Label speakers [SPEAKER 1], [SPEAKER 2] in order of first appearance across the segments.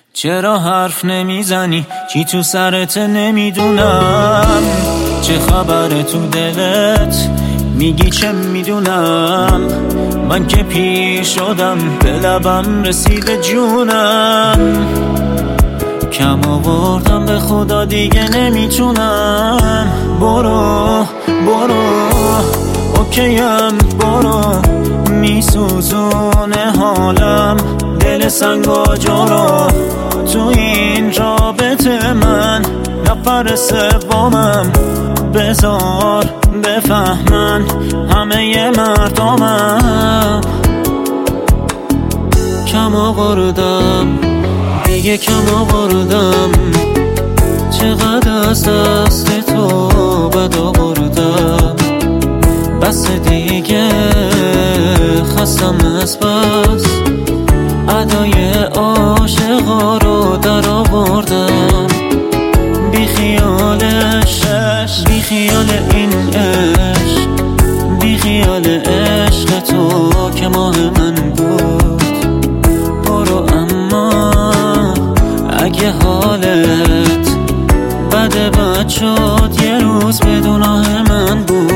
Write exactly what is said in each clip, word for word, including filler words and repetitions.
[SPEAKER 1] چرا حرف نمیزنی؟ چی تو سرت نمیدونم؟ چه خبره تو دلت؟ میگی چه میدونم؟ من که پیر شدم، به لبم رسیده جونم. کم آوردم به خدا دیگه نمیتونم. برو برو اوکیم، برو میسوزونه حالم، دل سنگ و جورو. تو این رابطه من نفر سومم، بذار بفهمن همه مردمم. کم آوردم دیگه، کم آوردم. چقدر از دست تو بد آوردم. بس دیگه خستم از بس، ادای عاشقا رو در آوردم. بی خیالش، بی خیال این عشق، بی خیال عشق تو که ماه من بود. برو اما اگه حالت بده بد شد، یه روز به گناه من بود.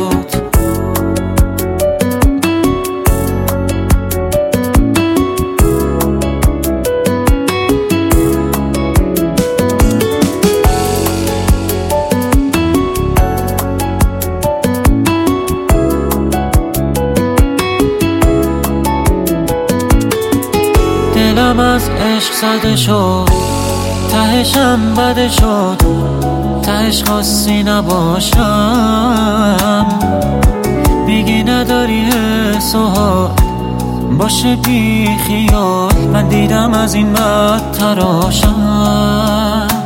[SPEAKER 1] دلم از عشق زده شد، تهشم بده شد، تهش خواستی نباشم. میگی نداری حس و حال، باشه بی خیال. من دیدم از این بد تراشم.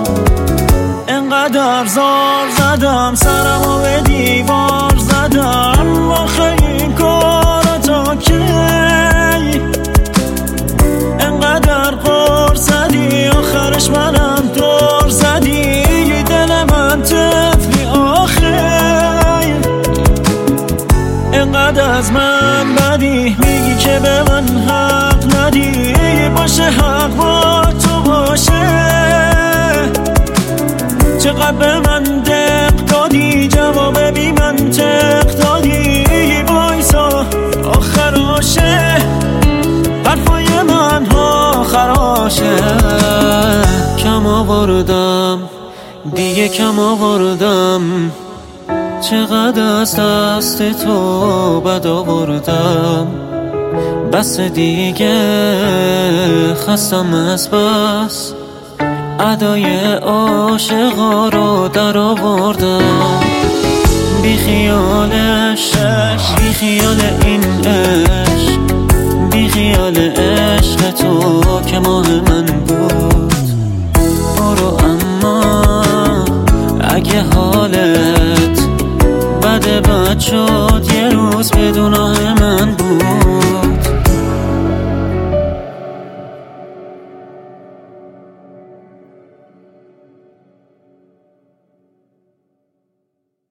[SPEAKER 1] انقدر زار زدم، سرمو به دیوار زدم. آخه این کارا تا کی؟ انقدر قرص زدی، آخرش منم دور زدی. دل من طفلی آخر، انقدر از من بدی. میگی که به من حق ندی، باشه حق با تو باشه. چقدر به من دق دادی، جواب بی منطق دادی. بایسا آخراشه، حرفای من ها خراشه. کم آوردم دیگه، کم آوردم. چقدر از دست تو بد آوردم. بس دیگه خستم از بس، ادای عاشقا رو در آوردم. بی خیالش، بی خیال این عشق، بی خیال عشق تو که ماه من بود.